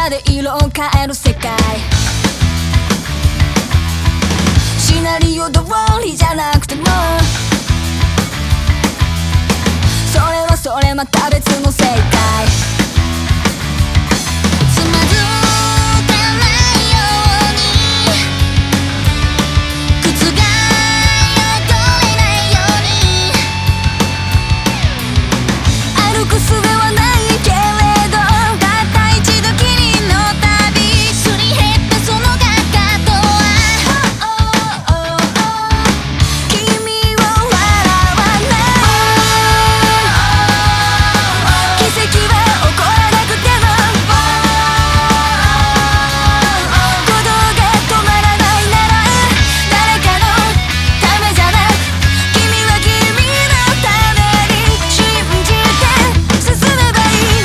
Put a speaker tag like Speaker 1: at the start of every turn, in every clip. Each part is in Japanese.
Speaker 1: かで色を変える世界、シナリオ通りじゃなくてもそれはそれまた別の正解。つまずかないように靴が汚れないように歩く術はないけれど、たった一度きりの旅、すり減ったその画家とは君を笑わない奇跡は起こらなくても鼓動が止まらないなら誰かのためじゃない、君は君のために信じて進めばいい。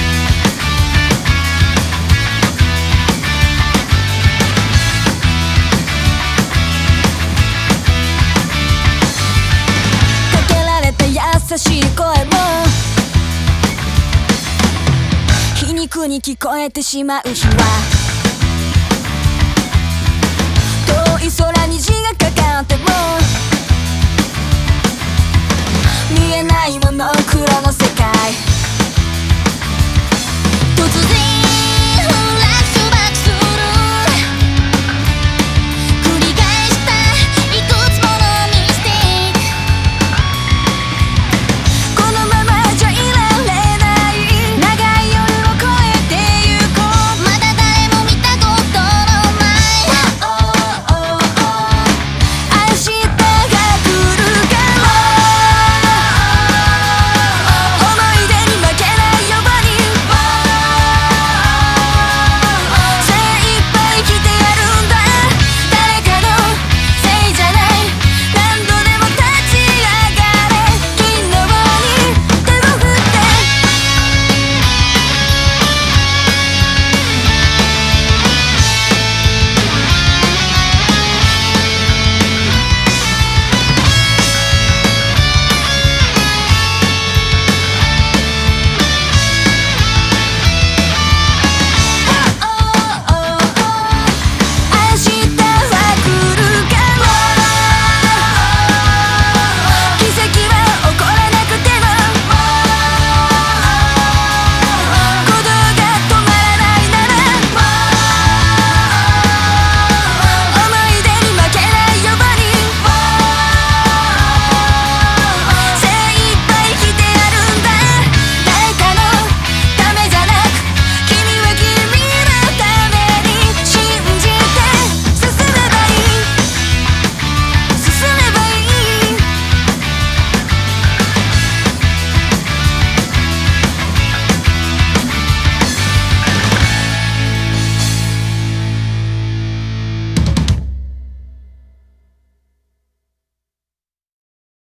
Speaker 1: かけられた優しい声も皮肉に聞こえてしまう日は、遠い空に虹がかかっても